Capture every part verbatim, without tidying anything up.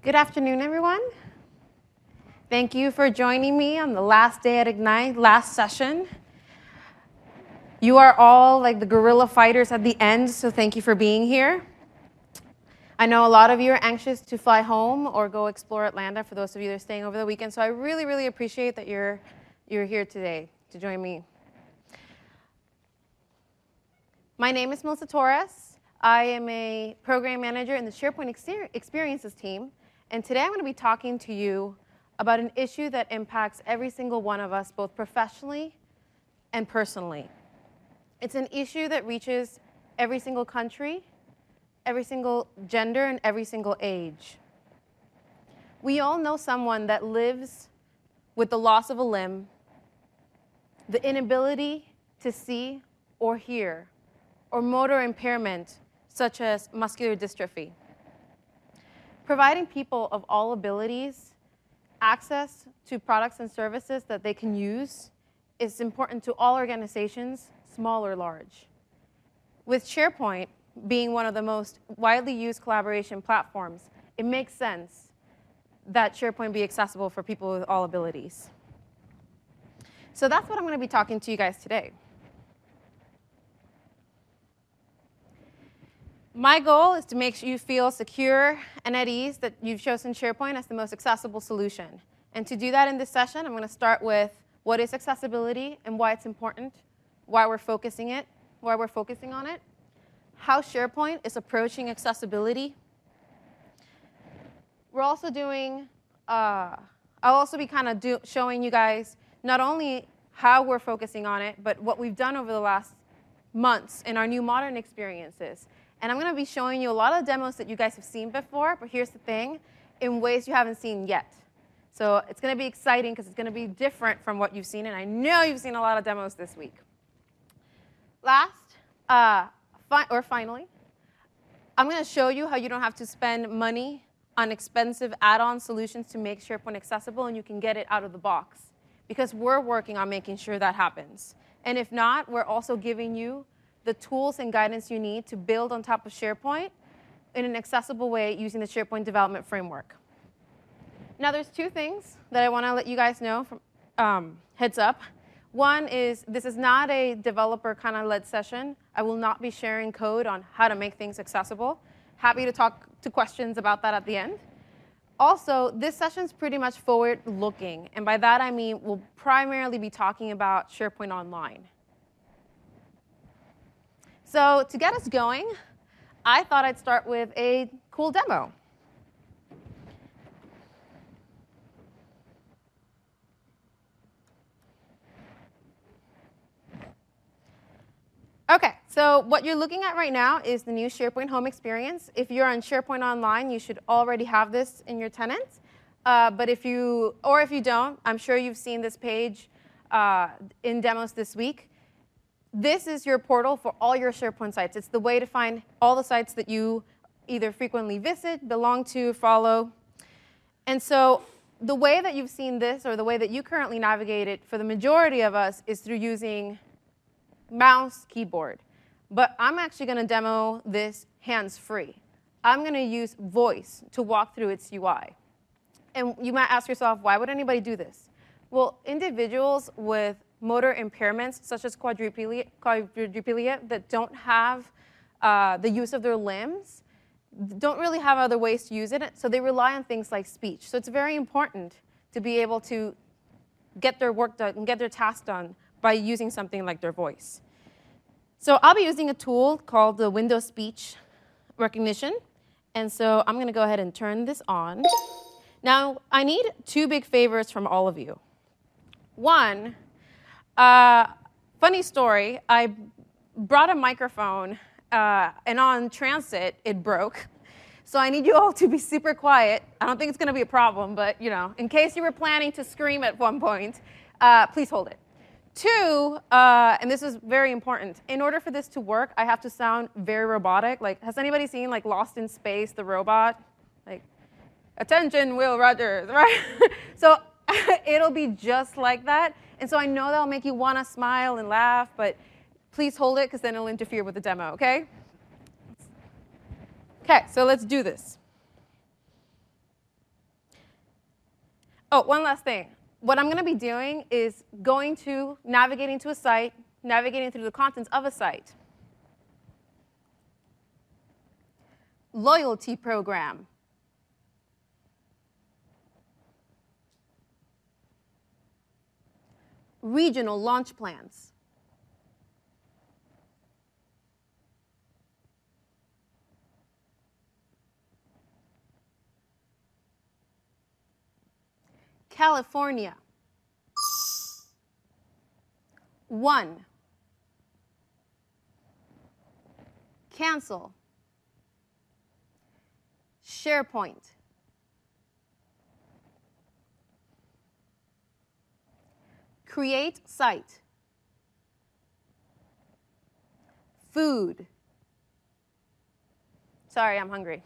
Good afternoon, everyone. Thank you for joining me on the last day at Ignite, last session. You are all like the guerrilla fighters at the end, so thank you for being here. I know a lot of you are anxious to fly home or go explore Atlanta for those of you that are staying over the weekend, so I really, really appreciate that you're, you're here today to join me. My name is Melissa Torres. I am a program manager in the SharePoint Experiences team, and today I'm going to be talking to you about an issue that impacts every single one of us, both professionally and personally. It's an issue that reaches every single country, every single gender, and every single age. We all know someone that lives with the loss of a limb, the inability to see or hear, or motor impairment, such as muscular dystrophy. Providing people of all abilities access to products and services that they can use is important to all organizations, small or large. With SharePoint being one of the most widely used collaboration platforms, it makes sense that SharePoint be accessible for people with all abilities. So that's what I'm going to be talking to you guys today. My goal is to make sure you feel secure and at ease that you've chosen SharePoint as the most accessible solution. And to do that in this session, I'm going to start with what is accessibility and why it's important, why we're focusing it, why we're focusing on it, how SharePoint is approaching accessibility. We're also doing, uh, I'll also be kind of do, showing you guys not only how we're focusing on it, but what we've done over the last months in our new modern experiences. And I'm going to be showing you a lot of demos that you guys have seen before, but here's the thing, in ways you haven't seen yet. So it's going to be exciting because it's going to be different from what you've seen, and I know you've seen a lot of demos this week. Last, uh, fi or finally, I'm going to show you how you don't have to spend money on expensive add-on solutions to make SharePoint accessible, and you can get it out of the box, because we're working on making sure that happens. And if not, we're also giving you the tools and guidance you need to build on top of SharePoint in an accessible way using the SharePoint development framework. Now, there's two things that I want to let you guys know from um, heads up. One is this is not a developer kind of led session. I will not be sharing code on how to make things accessible. Happy to talk to questions about that at the end. Also, this session's pretty much forward-looking, and by that I mean we'll primarily be talking about SharePoint Online. So to get us going, I thought I'd start with a cool demo. OK, so what you're looking at right now is the new SharePoint Home experience. If you're on SharePoint Online, you should already have this in your tenants. Uh, but if you, or if you don't, I'm sure you've seen this page uh, in demos this week. This is your portal for all your SharePoint sites. It's the way to find all the sites that you either frequently visit, belong to, follow. And so the way that you've seen this, or the way that you currently navigate it for the majority of us, is through using mouse, keyboard. But I'm actually going to demo this hands-free. I'm going to use voice to walk through its U I. And you might ask yourself, why would anybody do this? Well, individuals with motor impairments, such as quadriplegia, quadriplegia that don't have uh, the use of their limbs, don't really have other ways to use it, so they rely on things like speech. So it's very important to be able to get their work done and get their tasks done by using something like their voice. So I'll be using a tool called the Windows Speech Recognition, and so I'm going to go ahead and turn this on. Now, I need two big favors from all of you. One, Uh, funny story, I brought a microphone, uh, and on transit, it broke. So I need you all to be super quiet. I don't think it's going to be a problem, but you know, in case you were planning to scream at one point, uh, please hold it. Two, uh, and this is very important, in order for this to work, I have to sound very robotic. Like, has anybody seen like Lost in Space, the robot? Like, attention, Will Rogers, right? So it'll be just like that. And so I know that'll make you want to smile and laugh, but please hold it, because then it'll interfere with the demo, OK? OK, so let's do this. Oh, one last thing. What I'm going to be doing is going to, navigating to a site, navigating through the contents of a site. Loyalty program. Regional launch plans. California. One. Cancel. SharePoint. Create site. Food. Sorry, I'm hungry.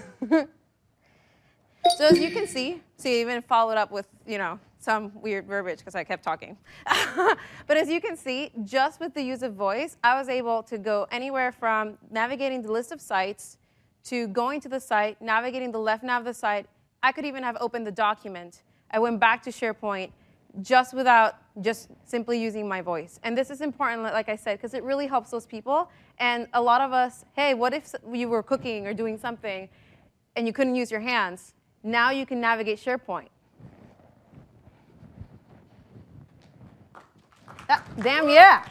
So as you can see, see, I even followed up with, you know, some weird verbiage because I kept talking. But as you can see, just with the use of voice, I was able to go anywhere from navigating the list of sites to going to the site, navigating the left nav of the site. I could even have opened the document. I went back to SharePoint just without just simply using my voice. And this is important, like I said, because it really helps those people. And a lot of us, hey, what if you were cooking or doing something and you couldn't use your hands? Now you can navigate SharePoint. That, damn yeah.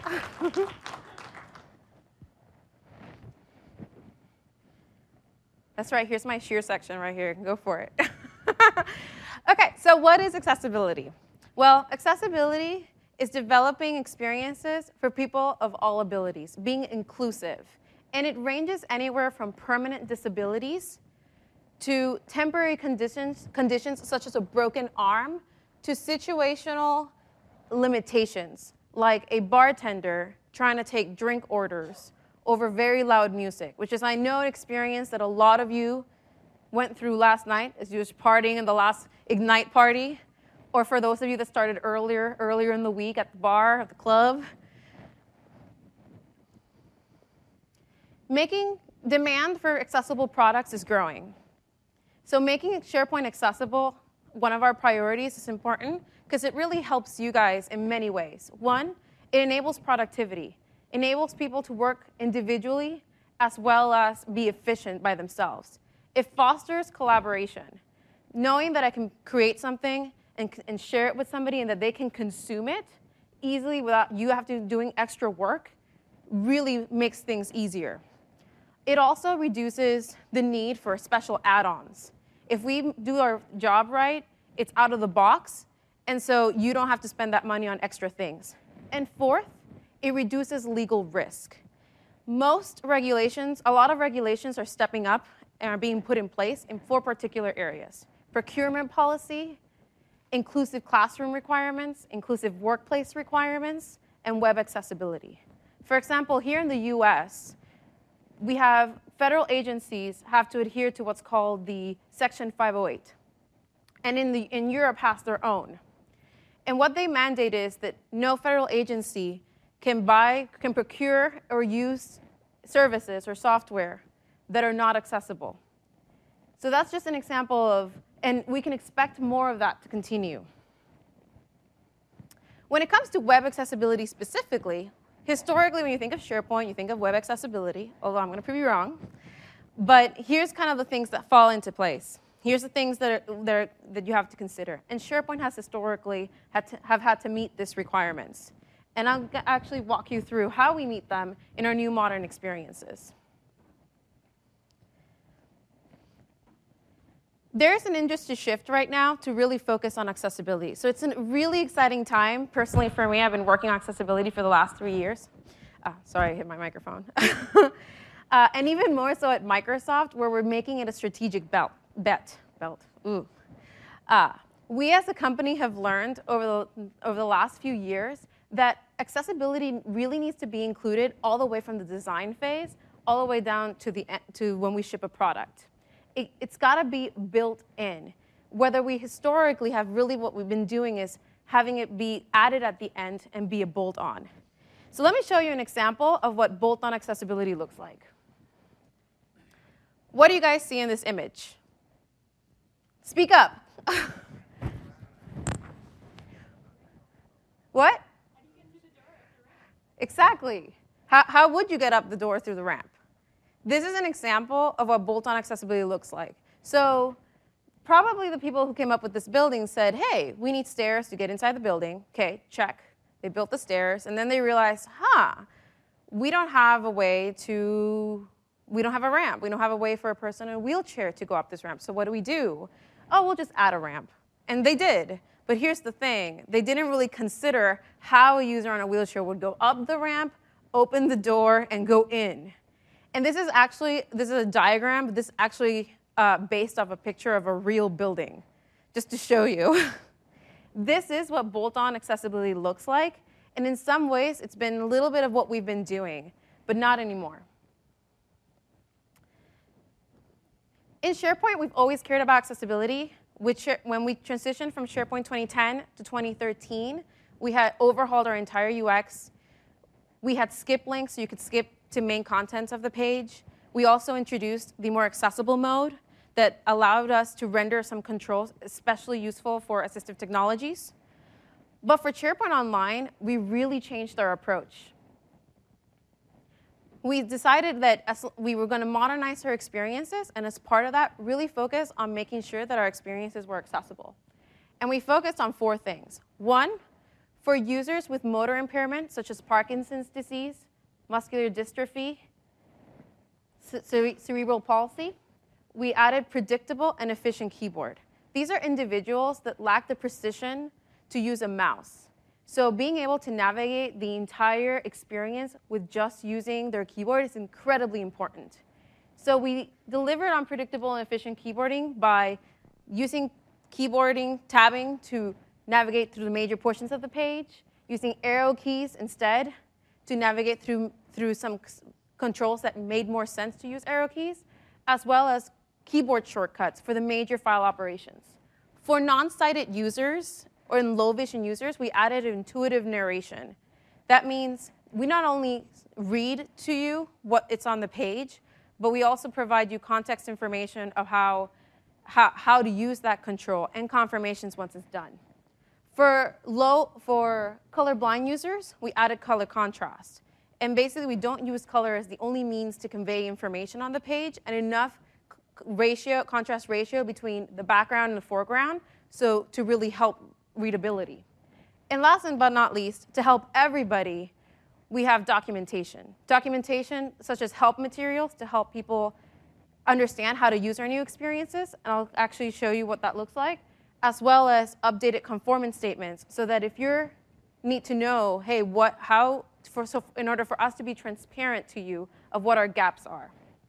That's right, here's my shear section right here. Go for it. OK, so what is accessibility? Well, accessibility is developing experiences for people of all abilities, being inclusive. And it ranges anywhere from permanent disabilities to temporary conditions, conditions such as a broken arm, to situational limitations, like a bartender trying to take drink orders over very loud music, which is, I know, an experience that a lot of you went through last night as you were partying in the last Ignite party, or for those of you that started earlier, earlier in the week at the bar, at the club. Making demand for accessible products is growing. So making SharePoint accessible, one of our priorities, is important because it really helps you guys in many ways. One, it enables productivity, enables people to work individually as well as be efficient by themselves. It fosters collaboration. Knowing that I can create something and, and share it with somebody and that they can consume it easily without you have to doing extra work really makes things easier. It also reduces the need for special add-ons. If we do our job right, it's out of the box, and so you don't have to spend that money on extra things. And fourth, it reduces legal risk. Most regulations, a lot of regulations are stepping up and are being put in place in four particular areas: procurement policy, inclusive classroom requirements, inclusive workplace requirements, and web accessibility. For example, here in the U S, we have federal agencies have to adhere to what's called the Section five oh eight. And in, the, in Europe has their own. And what they mandate is that no federal agency can buy, can procure or use services or software that are not accessible. So that's just an example of, and we can expect more of that to continue. When it comes to web accessibility specifically, historically, when you think of SharePoint, you think of web accessibility, although I'm going to prove you wrong. But here's kind of the things that fall into place. Here's the things that, are, that, are, that you have to consider. And SharePoint has historically had to, have had to meet these requirements. And I'll actually walk you through how we meet them in our new modern experiences. There's an industry shift right now to really focus on accessibility. So it's a really exciting time. Personally, for me, I've been working on accessibility for the last three years. Oh, sorry, I hit my microphone. uh, and even more so at Microsoft, where we're making it a strategic belt, bet. Belt. Ooh. Uh, we as a company have learned over the, over the last few years that accessibility really needs to be included all the way from the design phase, all the way down to, the, to when we ship a product. It, it's got to be built in. Whether we historically have really what we've been doing is having it be added at the end and be a bolt-on. So let me show you an example of what bolt-on accessibility looks like. What do you guys see in this image? Speak up. What? Exactly. How, how would you get up the door through the ramp? This is an example of what bolt-on accessibility looks like. So probably the people who came up with this building said, hey, we need stairs to get inside the building. OK, check. They built the stairs. And then they realized, huh, we don't have a way to, we don't have a ramp. We don't have a way for a person in a wheelchair to go up this ramp. So what do we do? Oh, we'll just add a ramp. And they did. But here's the thing. They didn't really consider how a user on a wheelchair would go up the ramp, open the door, and go in. And this is actually, this is a diagram, but this is actually uh, based off a picture of a real building, just to show you. This is what bolt-on accessibility looks like. And in some ways, it's been a little bit of what we've been doing, but not anymore. In SharePoint, we've always cared about accessibility. Which, when we transitioned from SharePoint twenty ten to twenty thirteen, we had overhauled our entire U X. We had skip links, so you could skip to main contents of the page. We also introduced the more accessible mode that allowed us to render some controls, especially useful for assistive technologies. But for SharePoint Online, we really changed our approach. We decided that as we were going to modernize our experiences, and as part of that, really focus on making sure that our experiences were accessible. And we focused on four things. One, for users with motor impairment, such as Parkinson's disease, muscular dystrophy, cere cerebral palsy, we added predictable and efficient keyboard. These are individuals that lack the precision to use a mouse. So being able to navigate the entire experience with just using their keyboard is incredibly important. So we delivered on predictable and efficient keyboarding by using keyboarding, tabbing to navigate through the major portions of the page, using arrow keys instead to navigate through, through some controls that made more sense to use arrow keys, as well as keyboard shortcuts for the major file operations. For non-sighted users, or in low vision users, we added intuitive narration. That means we not only read to you what it's on the page, but we also provide you context information of how, how, how to use that control and confirmations once it's done. For low, for colorblind users, we added color contrast. And basically, we don't use color as the only means to convey information on the page, and enough ratio, contrast ratio between the background and the foreground, so to really help readability. And last but not least, to help everybody, we have documentation. Documentation such as help materials to help people understand how to use our new experiences. And I'll actually show you what that looks like, as well as updated conformance statements so that if you need to know, hey, what, how, for, so in order for us to be transparent to you of what our gaps are.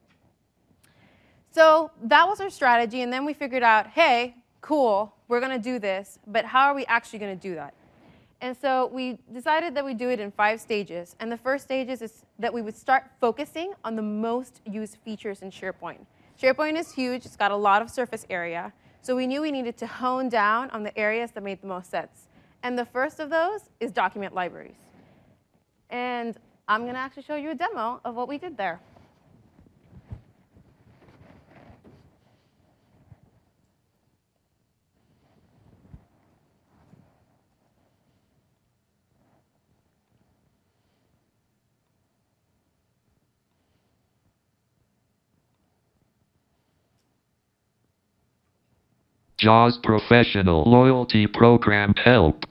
So that was our strategy. And then we figured out, hey, cool, we're going to do this, but how are we actually going to do that? And so we decided that we do it in five stages. And the first stage is that we would start focusing on the most used features in SharePoint. SharePoint is huge. It's got a lot of surface area. So we knew we needed to hone down on the areas that made the most sense. And the first of those is document libraries. And I'm going to actually show you a demo of what we did there. JAWS Professional Loyalty Program Help.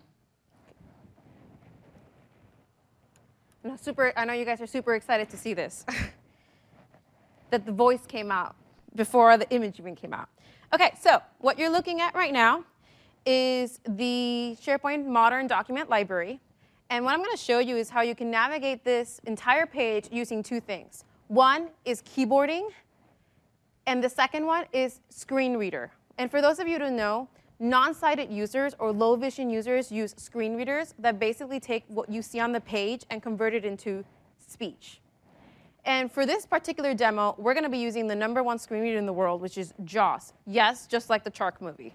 No, super, I know you guys are super excited to see this. That the voice came out before the image even came out. OK, so what you're looking at right now is the SharePoint Modern Document Library. And what I'm going to show you is how you can navigate this entire page using two things. One is keyboarding, and the second one is screen reader. And for those of you who know, non-sighted users or low vision users use screen readers that basically take what you see on the page and convert it into speech. And for this particular demo, we're going to be using the number one screen reader in the world, which is JAWS. Yes, just like the Shark movie.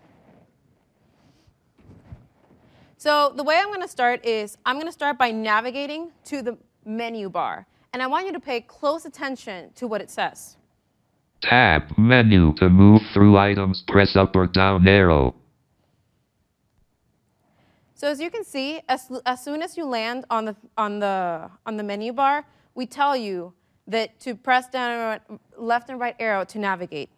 So the way I'm going to start is I'm going to start by navigating to the menu bar. And I want you to pay close attention to what it says. Tab menu. To move through items, press up or down arrow. So as you can see, as, as soon as you land on the, on, the, on the menu bar, we tell you that to press down left and right arrow to navigate.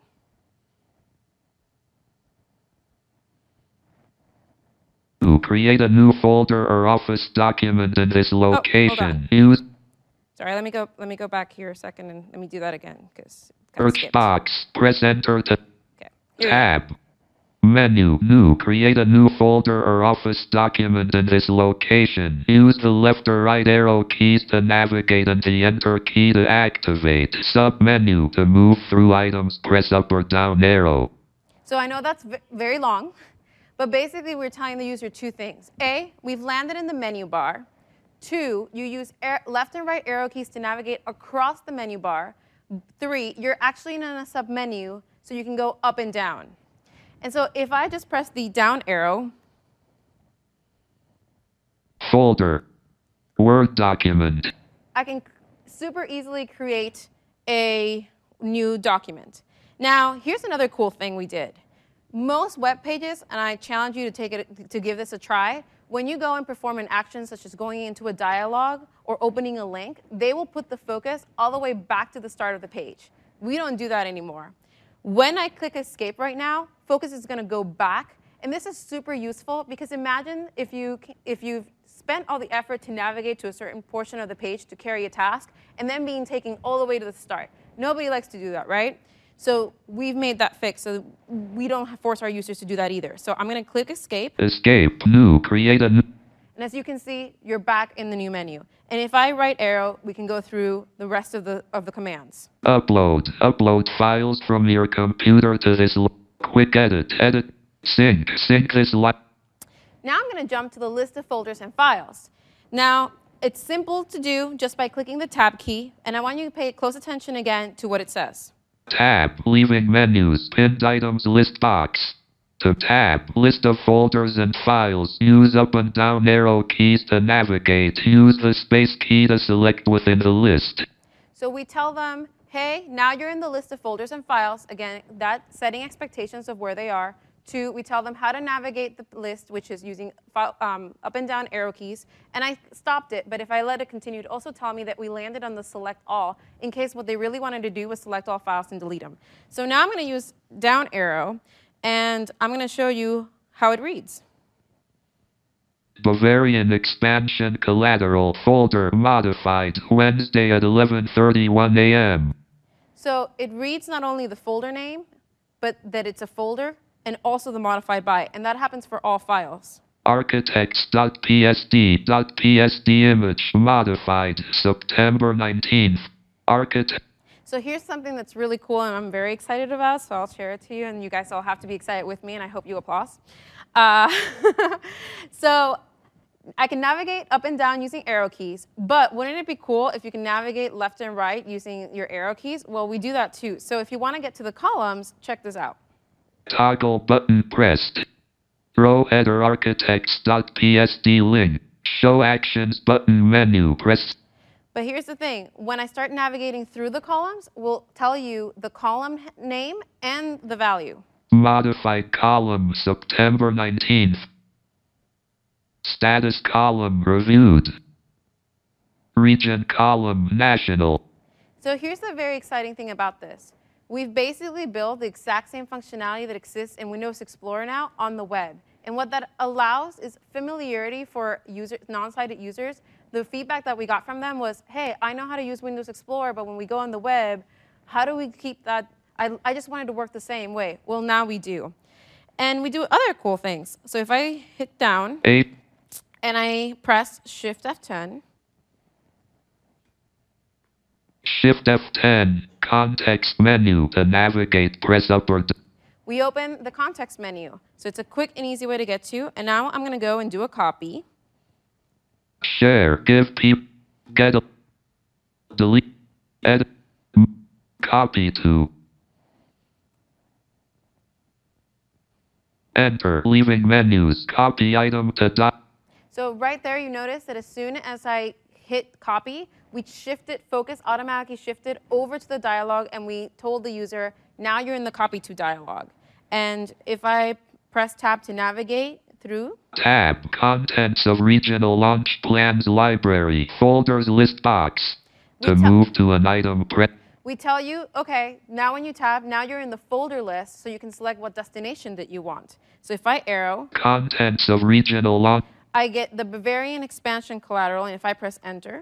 To create a new folder or Office document in this location, oh, use Sorry, let me go. Let me go back here a second and let me do that again because search box. Press enter to okay. tab. Menu, new, create a new folder or Office document in this location. Use the left or right arrow keys to navigate and the enter key to activate. Submenu, to move through items, press up or down arrow. So I know that's v very long, but basically we're telling the user two things. A, we've landed in the menu bar. Two, you use left and right arrow keys to navigate across the menu bar. Three, you're actually in a submenu, so you can go up and down. And so if I just press the down arrow. Folder. Word document. I can super easily create a new document. Now, here's another cool thing we did. Most web pages, and I challenge you to, take it, to give this a try, when you go and perform an action such as going into a dialogue or opening a link, they will put the focus all the way back to the start of the page. We don't do that anymore. When I click escape right now, focus is going to go back. And this is super useful because imagine if, you, if you've spent all the effort to navigate to a certain portion of the page to carry a task and then being taken all the way to the start. Nobody likes to do that, right? So we've made that fix so we don't force our users to do that either. So I'm going to click escape. Escape, new, create a new. And as you can see, you're back in the new menu. And if I right arrow, we can go through the rest of the, of the commands. Upload. Upload files from your computer to this. Quick edit. Edit. Sync. Sync this. Now I'm going to jump to the list of folders and files. Now, it's simple to do just by clicking the tab key. And I want you to pay close attention again to what it says. Tab. Leaving menus. Pinned items list box. To tab, list of folders and files. Use up and down arrow keys to navigate. Use the space key to select within the list. So we tell them, hey, now you're in the list of folders and files. Again, that setting expectations of where they are. Two, we tell them how to navigate the list, which is using um, up and down arrow keys. And I stopped it, but if I let it continue, it also tell me that we landed on the select all in case what they really wanted to do was select all files and delete them. So now I'm going to use down arrow. And I'm going to show you how it reads. Bavarian expansion collateral folder modified Wednesday at eleven thirty-one a m So it reads not only the folder name, but that it's a folder and also the modified by. And that happens for all files. Architects.psd.psd image modified September nineteenth. Architect. So here's something that's really cool and I'm very excited about, so I'll share it to you, and you guys all have to be excited with me, and I hope you applause. Uh, so I can navigate up and down using arrow keys, but wouldn't it be cool if you can navigate left and right using your arrow keys? Well, we do that too. So if you want to get to the columns, check this out. Toggle button pressed. Row header architects.psd link. Show actions button menu pressed. But here's the thing. When I start navigating through the columns, we'll tell you the column name and the value. Modified column September nineteenth. Status column reviewed. Region column national. So here's the very exciting thing about this. We've basically built the exact same functionality that exists in Windows Explorer now on the web. And what that allows is familiarity for user, non-sighted users. The feedback that we got from them was, hey, I know how to use Windows Explorer, but when we go on the web, how do we keep that? I, I just wanted to work the same way. Well, now we do. And we do other cool things. So if I hit down Eight. and I press Shift F ten. Shift F ten, context menu to navigate, press up or down. We open the context menu. So it's a quick and easy way to get to. And now I'm going to go and do a copy. Share, give people, get a, delete, edit, copy to. Enter, leaving menus, copy item to dot. So right there, you notice that as soon as I hit copy, we shifted, focus automatically shifted over to the dialog, and we told the user, now you're in the copy to dialog. And if I press tab to navigate through. Tab, Contents of Regional Launch Plans Library, Folders List Box. To move to an item, press. We tell you, okay, now when you tab, now you're in the folder list, so you can select what destination that you want. So if I arrow, Contents of Regional Launch, I get the Bavarian expansion collateral, and if I press enter,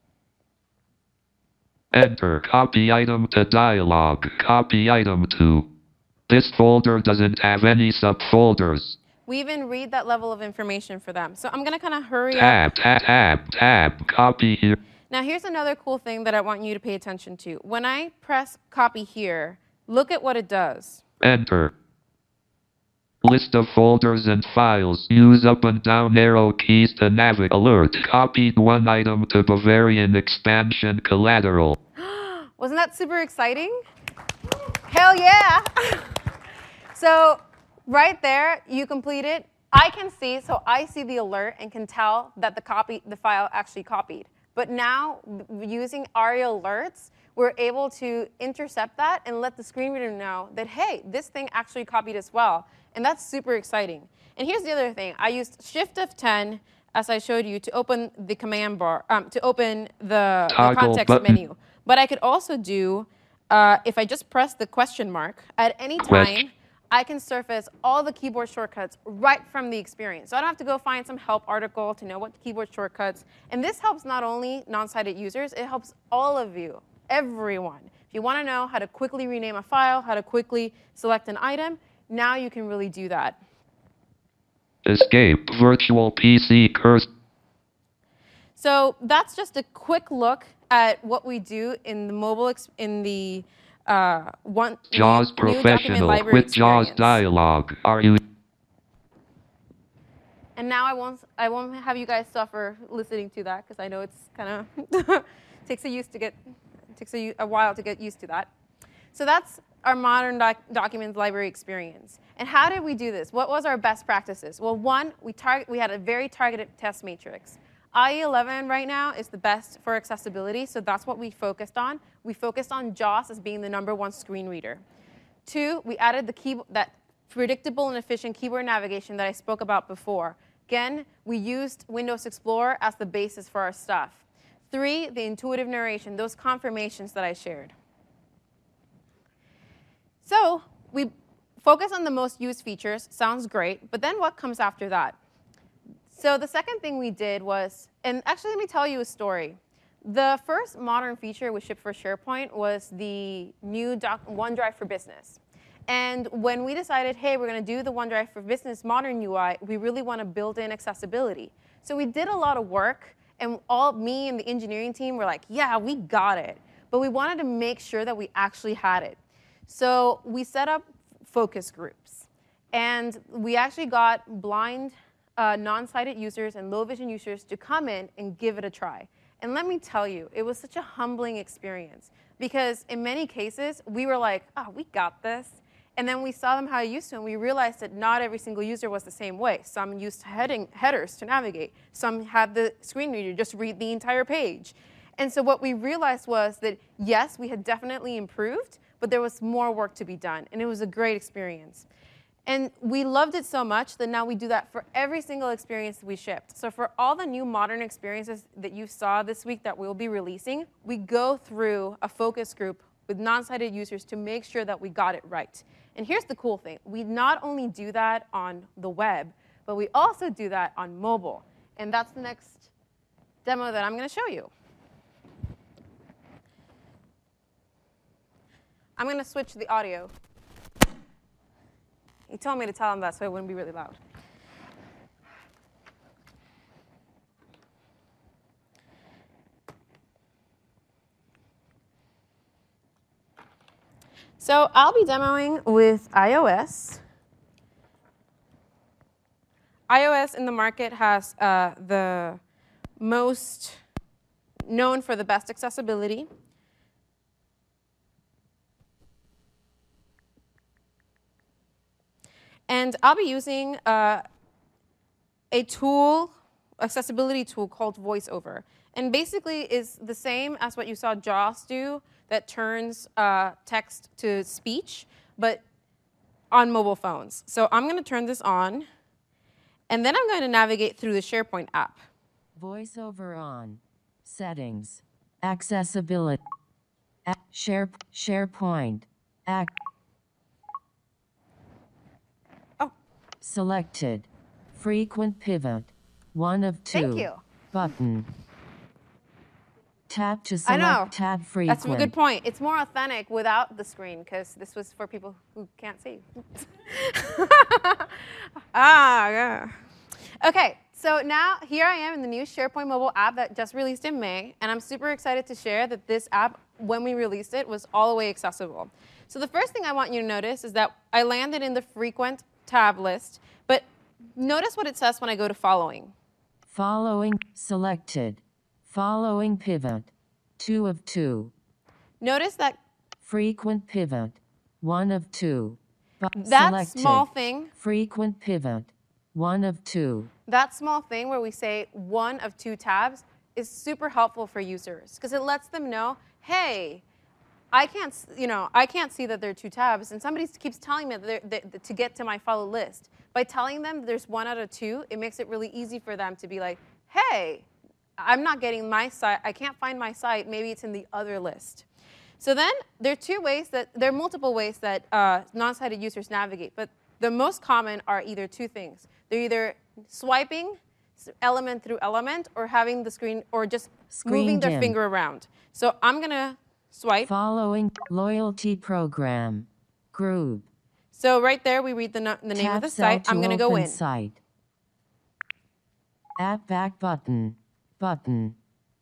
enter, copy item to dialog, copy item to. This folder doesn't have any subfolders. We even read that level of information for them. So I'm going to kind of hurry tab, up. Tab, tab, tab, copy here. Now here's another cool thing that I want you to pay attention to. When I press copy here, look at what it does. Enter. List of folders and files. Use up and down arrow keys to navigate. Alert. Copied one item to Bavarian expansion collateral. Wasn't that super exciting? Hell yeah! So right there, you complete it. I can see, so I see the alert and can tell that the copy, the file actually copied. But now, using ARIA alerts, we're able to intercept that and let the screen reader know that, hey, this thing actually copied as well. And that's super exciting. And here's the other thing. I used Shift F ten, as I showed you, to open the command bar, um, to open the, the context button. menu. But I could also do, uh, if I just press the question mark, at any time, Question. I can surface all the keyboard shortcuts right from the experience. So I don't have to go find some help article to know what keyboard shortcuts. And this helps not only non-sighted users, it helps all of you, everyone. If you want to know how to quickly rename a file, how to quickly select an item, now you can really do that. Escape virtual P C cursor. So that's just a quick look at what we do in the mobile, ex in the Uh, one, JAWS new, new Professional with JAWS dialog. Are you? And now I won't, I won't have you guys suffer listening to that because I know it's kind of takes a use to get, takes a, a while to get used to that. So that's our modern doc documents library experience. And how did we do this? What was our best practices? Well, one, we target, we had a very targeted test matrix. I E eleven right now is the best for accessibility, so that's what we focused on. We focused on JAWS as being the number one screen reader. Two, we added the key, that predictable and efficient keyboard navigation that I spoke about before. Again, we used Windows Explorer as the basis for our stuff. Three, the intuitive narration, those confirmations that I shared. So we focus on the most used features, sounds great, but then what comes after that? So the second thing we did was, and actually let me tell you a story. The first modern feature we shipped for SharePoint was the new doc OneDrive for Business. And when we decided, hey, we're going to do the OneDrive for Business modern U I, we really want to build in accessibility. So we did a lot of work, and all me and the engineering team were like, yeah, we got it. But we wanted to make sure that we actually had it. So we set up focus groups. And we actually got blind Uh, non-sighted users and low vision users to come in and give it a try. And let me tell you, it was such a humbling experience because in many cases, we were like, oh, we got this. And then we saw them how to use it, and we realized that not every single user was the same way. Some used heading, headers to navigate. Some had the screen reader just read the entire page. And so what we realized was that, yes, we had definitely improved, but there was more work to be done. And it was a great experience. And we loved it so much that now we do that for every single experience we shipped. So for all the new modern experiences that you saw this week that we'll be releasing, we go through a focus group with non-sighted users to make sure that we got it right. And here's the cool thing. We not only do that on the web, but we also do that on mobile. And that's the next demo that I'm going to show you. I'm going to switch the audio. He told me to tell him that so it wouldn't be really loud. So I'll be demoing with iOS. iOS in the market has uh, the most known for the best accessibility. And I'll be using uh, a tool, accessibility tool called VoiceOver. And basically is the same as what you saw JAWS do that turns uh, text to speech, but on mobile phones. So I'm going to turn this on. And then I'm going to navigate through the SharePoint app. VoiceOver on. Settings. Accessibility. A- Share, SharePoint. Act. Oh. Selected. Frequent pivot. One of two. Thank you. Button. Tap to I know. select tab frequent. That's a good point. It's more authentic without the screen because this was for people who can't see. ah, yeah. Okay, so now here I am in the new SharePoint mobile app that just released in May, and I'm super excited to share that this app, when we released it, was all the way accessible. So the first thing I want you to notice is that I landed in the frequent tab list, but notice what it says when I go to following. Following selected. Following pivot. Two of two. Notice that Frequent pivot. One of two. Bu- that selected. small thing, Frequent pivot. One of two. that small thing where we say one of two tabs is super helpful for users because it lets them know, hey, I can't, s- you know, I can't see that there are two tabs, and somebody keeps telling me that they're- that, that to get to my follow list. By telling them there's one out of two, it makes it really easy for them to be like, hey, I'm not getting my site. I can't find my site. Maybe it's in the other list. So then there are two ways that, there are multiple ways that uh, non-sighted users navigate, but the most common are either two things. They're either swiping s- element through element or having the screen, or just Screen moving their dim. finger around. So I'm gonna swipe. Following loyalty program. Group. So right there we read the, no- the name Tap of the cell site. to I'm gonna go open in. Site. App back button. Button.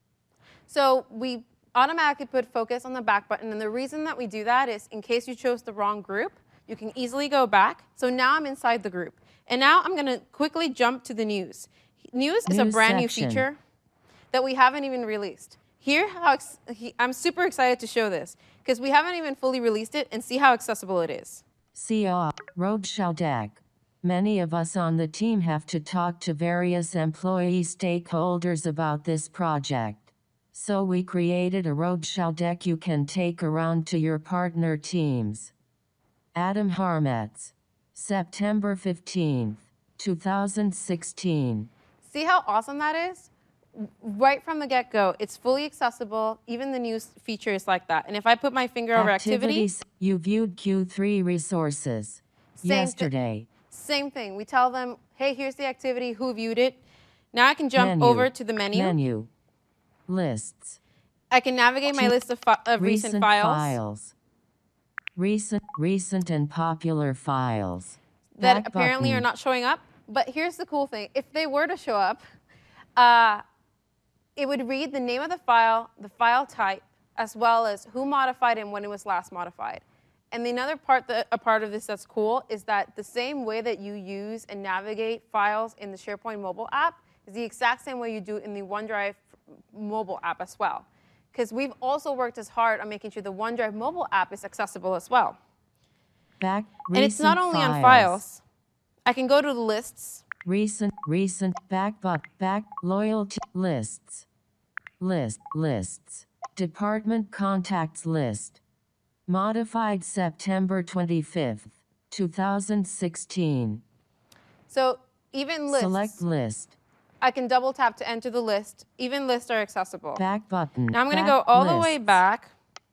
So we automatically put focus on the back button, and the reason that we do that is in case you chose the wrong group, you can easily go back. So now I'm inside the group. And now I'm gonna quickly jump to the news. News is a News brand section. new feature that we haven't even released. Here, how ex- he, I'm super excited to show this because we haven't even fully released it, and see how accessible it is. C O Roadshow deck. Many of us on the team have to talk to various employee stakeholders about this project. So we created a roadshow deck you can take around to your partner teams. Adam Harmetz. September fifteenth, two thousand sixteen. See how awesome that is? Right from the get-go, it's fully accessible. Even the news feature is like that. And if I put my finger over activity, Activities. You viewed Q three resources. Same thi- Yesterday. same thing. We tell them, hey, here's the activity, who viewed it. Now I can jump Menu. over to the menu. Menu. Lists. I can navigate my Ch- list of, fi- of recent, Recent files, files. Recent, recent and popular files. that Back apparently button. are not showing up. But here's the cool thing. If they were to show up, uh, it would read the name of the file, the file type, as well as who modified and when it was last modified. And the another part, that, a part of this that's cool is that the same way that you use and navigate files in the SharePoint mobile app is the exact same way you do in the OneDrive mobile app as well. Because we've also worked as hard on making sure the OneDrive mobile app is accessible as well. Back. And it's not recent only on files. I can go to the lists. Recent, recent, back, but, back, loyalty, lists. List, lists. Department contacts list. Modified September twenty-fifth, two thousand sixteen. So even lists, Select list. I can double tap to enter the list. Even lists are accessible. Back button. Now I'm going to back go all the way lists. back.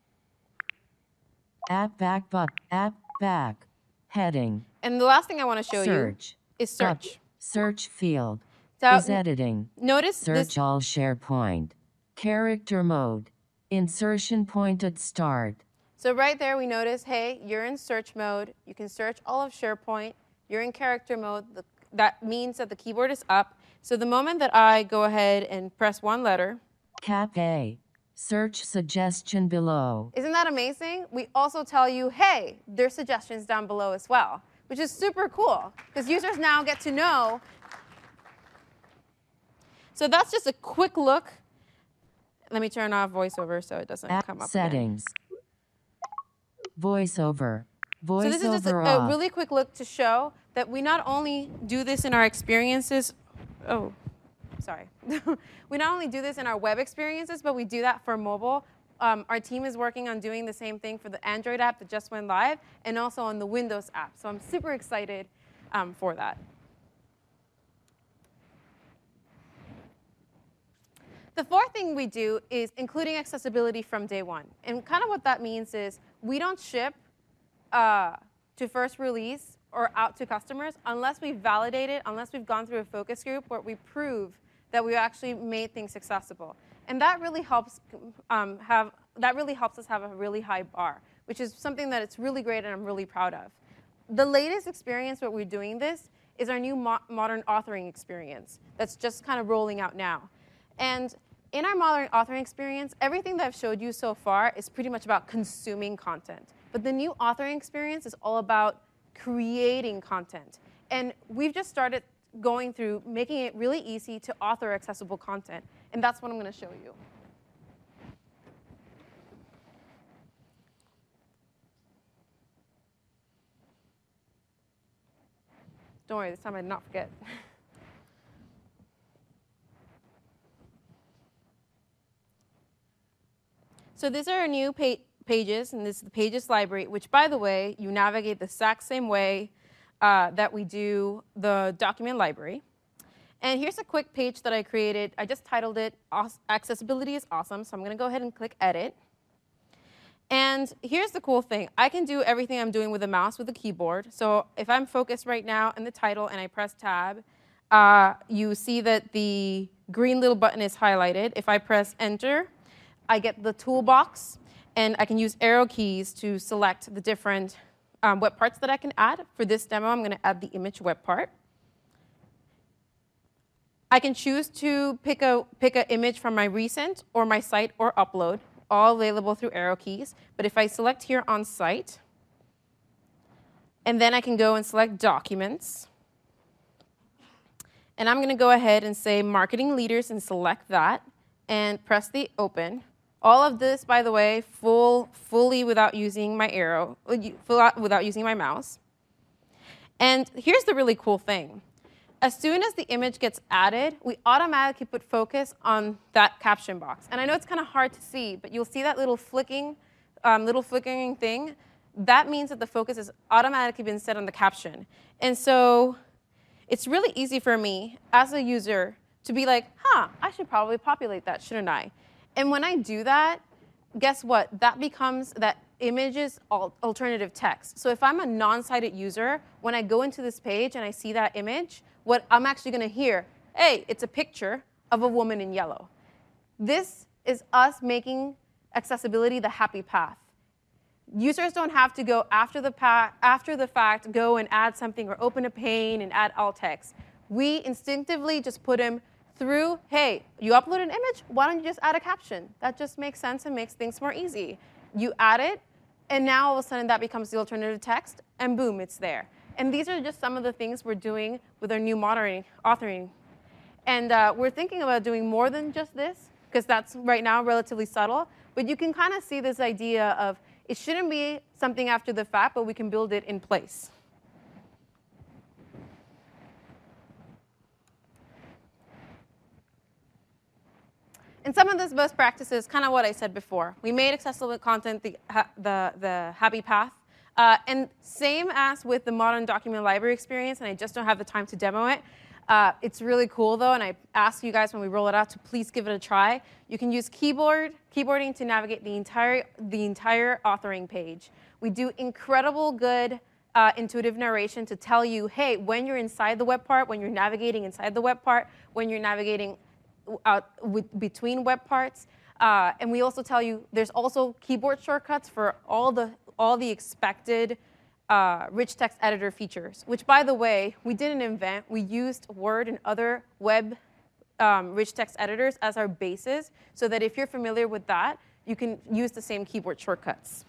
App back but app back. Heading. And the last thing I want to show Search. you is search. Up. Search field. So Is editing. notice Search this. all SharePoint. Character mode. Insertion point at start. So right there we notice, hey, you're in search mode. You can search all of SharePoint. You're in character mode. The, that means that the keyboard is up. So the moment that I go ahead and press one letter, Cap A. Search suggestion below. isn't that amazing? We also tell you, hey, there's suggestions down below as well, which is super cool because users now get to know. So that's just a quick look. Let me turn off VoiceOver so it doesn't App come up again. settings. VoiceOver. So this is just a, VoiceOver a off. really quick look to show that we not only do this in our experiences. Oh, sorry. We not only do this in our web experiences, but we do that for mobile. Um, our team is working on doing the same thing for the Android app that just went live, and also on the Windows app. So I'm super excited um, for that. The fourth thing we do is including accessibility from day one. And kind of what that means is we don't ship uh, to first release or out to customers unless we've validated, unless we've gone through a focus group where we prove that we actually made things accessible. And that really helps um, have that really helps us have a really high bar, which is something that it's really great and I'm really proud of. The latest experience where we're doing this is our new mo modern authoring experience that's just kind of rolling out now. And in our modern authoring experience, everything that I've showed you so far is pretty much about consuming content. But the new authoring experience is all about creating content. And we've just started going through making it really easy to author accessible content. And that's what I'm going to show you. Don't worry, this time I did not forget. So these are our new pa pages, and this is the Pages library, which, by the way, you navigate the exact same way uh, that we do the document library. And here's a quick page that I created. I just titled it, Accessibility is Awesome, so I'm going to go ahead and click Edit. And here's the cool thing. I can do everything I'm doing with a mouse with a keyboard. So if I'm focused right now in the title and I press Tab, uh, you see that the green little button is highlighted. If I press Enter, I get the toolbox, and I can use arrow keys to select the different um, web parts that I can add. For this demo, I'm going to add the image web part. I can choose to pick a pick an image from my recent or my site or upload, all available through arrow keys. But if I select here on site, and then I can go and select documents, and I'm going to go ahead and say marketing leaders and select that, and press the open. All of this, by the way, full, fully without using my arrow, without using my mouse. And here's the really cool thing. As soon as the image gets added, we automatically put focus on that caption box. And I know it's kind of hard to see, but you'll see that little flicking, um, little flickering thing. That means that the focus has automatically been set on the caption. And so it's really easy for me as a user to be like, huh, I should probably populate that, shouldn't I? And when I do that, guess what? That becomes that image's alternative text. So if I'm a non-sighted user, when I go into this page and I see that image, what I'm actually going to hear, hey, it's a picture of a woman in yellow. This is us making accessibility the happy path. Users don't have to go after the, after the fact, go and add something or open a pane and add alt text. We instinctively just put them through, hey, you upload an image, why don't you just add a caption? That just makes sense and makes things more easy. You add it, and now all of a sudden that becomes the alternative text, and boom, it's there. And these are just some of the things we're doing with our new modern authoring. And uh, we're thinking about doing more than just this, because that's right now relatively subtle. But you can kind of see this idea of it shouldn't be something after the fact, but we can build it in place. And some of this best practices, kind of what I said before. We made accessible content the, the, the happy path. Uh, and same as with the modern document library experience, and I just don't have the time to demo it. Uh, it's really cool, though, and I ask you guys when we roll it out to please give it a try. You can use keyboard, keyboarding to navigate the entire, the entire authoring page. We do incredible good uh, intuitive narration to tell you, hey, when you're inside the web part, when you're navigating inside the web part, when you're navigating out with, between web parts. Uh, and we also tell you there's also keyboard shortcuts for all the, all the expected uh, rich text editor features, which, by the way, we didn't invent. We used Word and other web um, rich text editors as our basis so that if you're familiar with that, you can use the same keyboard shortcuts.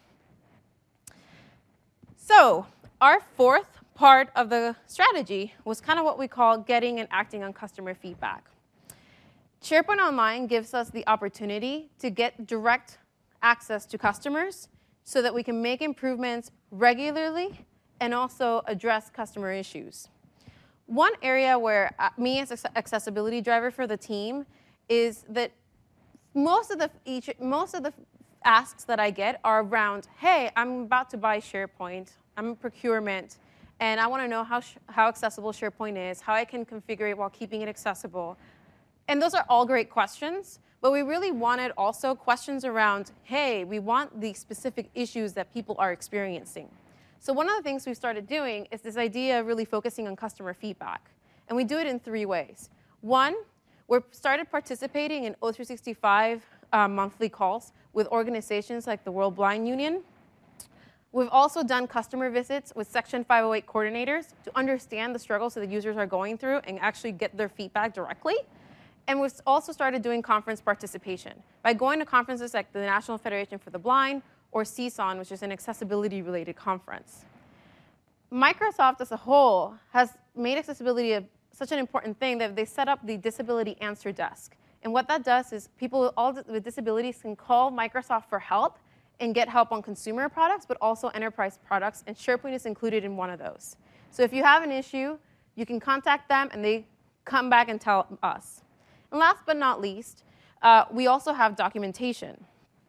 So our fourth part of the strategy was kind of what we call getting and acting on customer feedback. SharePoint Online gives us the opportunity to get direct access to customers so that we can make improvements regularly and also address customer issues. One area where uh, me as an accessibility driver for the team is that most of the, each, most of the asks that I get are around, hey, I'm about to buy SharePoint, I'm in procurement, and I want to know how, how accessible SharePoint is, how I can configure it while keeping it accessible. And those are all great questions, but we really wanted also questions around, hey, we want the specific issues that people are experiencing. So one of the things we started doing is this idea of really focusing on customer feedback. And we do it in three ways. One, we started participating in O three sixty-five uh, monthly calls with organizations like the World Blind Union. We've also done customer visits with Section five oh eight coordinators to understand the struggles that the users are going through and actually get their feedback directly. And we've also started doing conference participation by going to conferences like the National Federation for the Blind or C S O N, which is an accessibility-related conference. Microsoft as a whole has made accessibility a, such an important thing that they set up the Disability Answer Desk. And what that does is people with, all with disabilities can call Microsoft for help and get help on consumer products, but also enterprise products, and SharePoint is included in one of those. So if you have an issue, you can contact them, and they come back and tell us. And last but not least, uh, we also have documentation.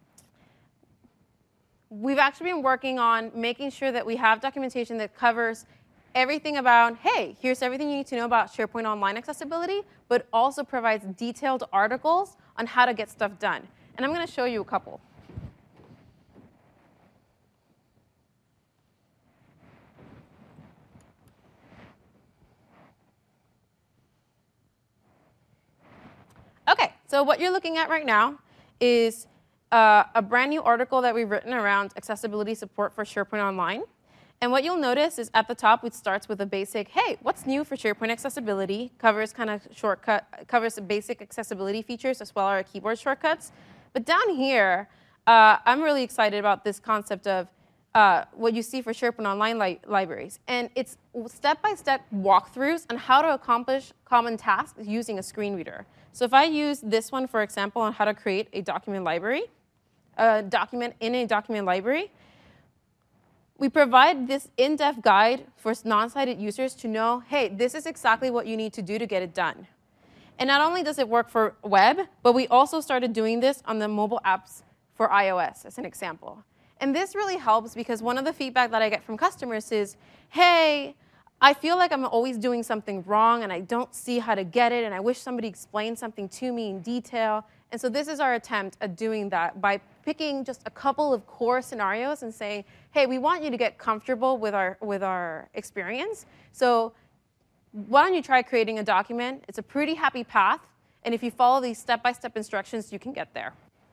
We've actually been working on making sure that we have documentation that covers everything about, hey, here's everything you need to know about SharePoint Online accessibility, but also provides detailed articles on how to get stuff done. And I'm going to show you a couple. OK, so what you're looking at right now is uh, a brand new article that we've written around accessibility support for SharePoint Online. And what you'll notice is at the top, it starts with a basic, hey, what's new for SharePoint accessibility? Covers kind of shortcut, covers the basic accessibility features as well as our keyboard shortcuts. But down here, uh, I'm really excited about this concept of uh, what you see for SharePoint Online li libraries. And it's step-by-step walkthroughs on how to accomplish common tasks using a screen reader. So if I use this one, for example, on how to create a document library, a document in a document library, we provide this in-depth guide for non-sighted users to know, hey, this is exactly what you need to do to get it done. And not only does it work for web, but we also started doing this on the mobile apps for iOS, as an example. And this really helps because one of the feedback that I get from customers is, hey, I feel like I'm always doing something wrong, and I don't see how to get it, and I wish somebody explained something to me in detail. And so this is our attempt at doing that by picking just a couple of core scenarios and saying, hey, we want you to get comfortable with our, with our experience. So why don't you try creating a document? It's a pretty happy path. And if you follow these step-by-step instructions, you can get there.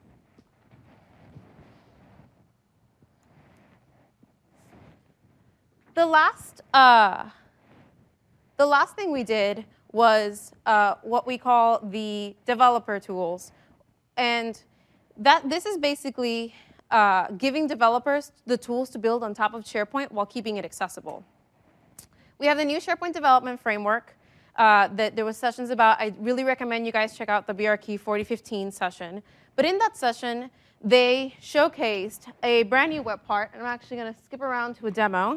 The last, uh, the last thing we did was uh, what we call the developer tools. And that, this is basically uh, giving developers the tools to build on top of SharePoint while keeping it accessible. We have the new SharePoint development framework uh, that there was sessions about. I really recommend you guys check out the B R Key forty fifteen session. But in that session, they showcased a brand new web part. And I'm actually going to skip around to a demo.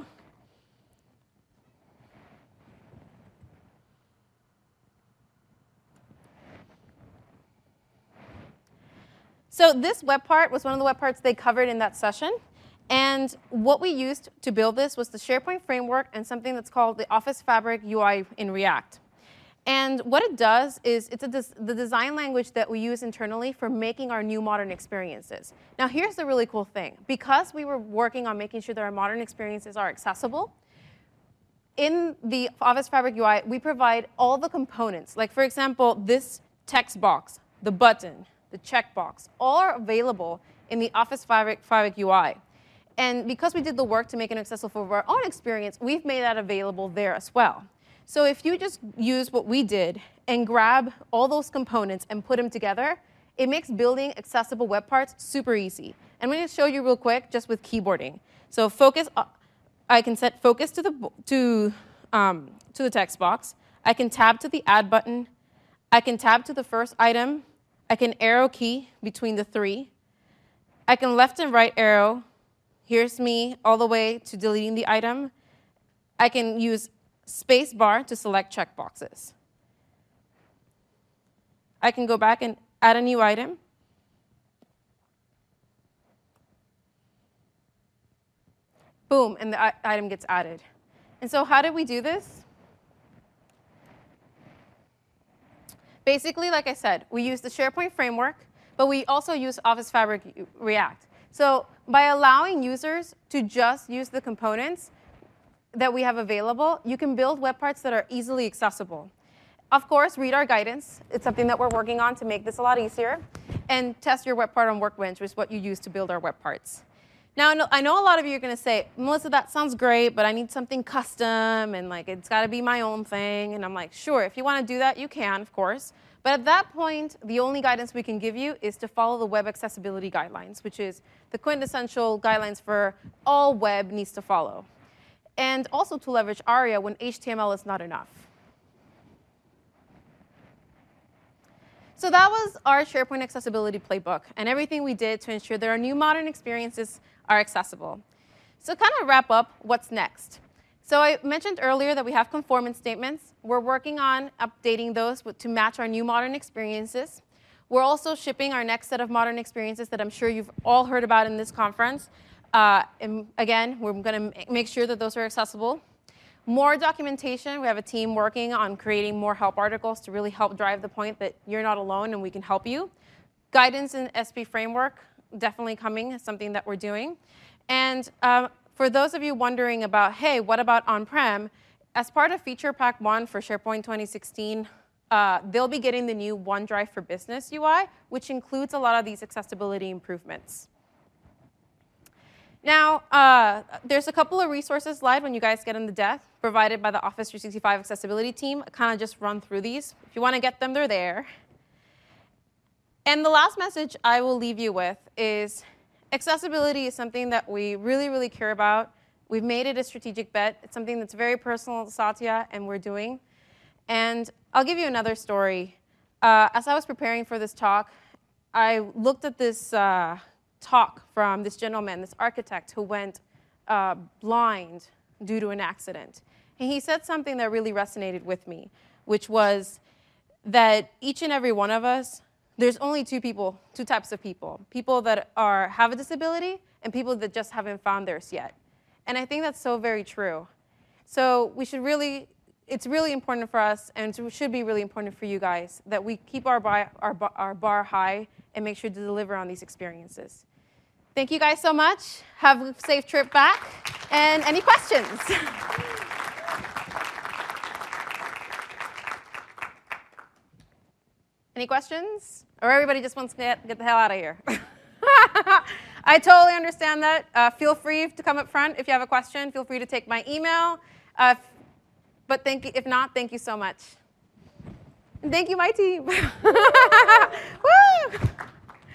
So this web part was one of the web parts they covered in that session. And what we used to build this was the SharePoint framework and something that's called the Office Fabric U I in React. And what it does is it's a des the design language that we use internally for making our new modern experiences. Now, here's the really cool thing. Because we were working on making sure that our modern experiences are accessible, in the Office Fabric U I, we provide all the components. Like, for example, this text box, the button, the checkbox, all are available in the Office Fabric, Fabric U I. And because we did the work to make it accessible for our own experience, we've made that available there as well. So if you just use what we did and grab all those components and put them together, it makes building accessible web parts super easy. And I'm going to show you real quick just with keyboarding. So focus, I can set focus to the, to, um, to the text box. I can tab to the add button. I can tab to the first item. I can arrow key between the three. I can left and right arrow. Here's me all the way to deleting the item. I can use space bar to select checkboxes. I can go back and add a new item. Boom, and the item gets added. And so how did we do this? Basically, like I said, we use the SharePoint framework but we also use Office Fabric React. So by allowing users to just use the components that we have available, you can build web parts that are easily accessible. Of course, read our guidance. It's something that we're working on to make this a lot easier. And test your web part on Workbench, which is what you use to build our web parts. Now, I know a lot of you are going to say, Melissa, that sounds great, but I need something custom, and like it's got to be my own thing. And I'm like, sure, if you want to do that, you can, of course. But at that point, the only guidance we can give you is to follow the web accessibility guidelines, which is the quintessential guidelines for all web needs to follow. And also to leverage ARIA when H T M L is not enough. So that was our SharePoint accessibility playbook and everything we did to ensure that our new modern experiences are accessible. So kind of wrap up, what's next? So I mentioned earlier that we have conformance statements. We're working on updating those to match our new modern experiences. We're also shipping our next set of modern experiences that I'm sure you've all heard about in this conference. Uh, and again, we're going to make sure that those are accessible. More documentation. We have a team working on creating more help articles to really help drive the point that you're not alone and we can help you. Guidance in S P Framework, definitely coming, is something that we're doing. And um, for those of you wondering about, hey, what about on-prem? As part of Feature Pack one for SharePoint twenty sixteen, uh, they'll be getting the new OneDrive for Business U I, which includes a lot of these accessibility improvements. Now, uh, there's a couple of resources live when you guys get in the deck, provided by the Office three sixty-five accessibility team. I kind of just run through these. If you want to get them, they're there. And the last message I will leave you with is accessibility is something that we really, really care about. We've made it a strategic bet. It's something that's very personal to Satya, and we're doing. And I'll give you another story. Uh, as I was preparing for this talk, I looked at this uh, talk from this gentleman, this architect, who went uh, blind due to an accident. And he said something that really resonated with me, which was that each and every one of us, there's only two people, two types of people. People that are, have a disability and people that just haven't found theirs yet. And I think that's so very true. So we should really, it's really important for us, and it should be really important for you guys, that we keep our bar, our, our bar high and make sure to deliver on these experiences. Thank you guys so much. Have a safe trip back. And any questions? Any questions? Or everybody just wants to get, get the hell out of here? I totally understand that. Uh, feel free to come up front if you have a question. Feel free to take my email. Uh, but thank you, if not, thank you so much. And thank you, my team.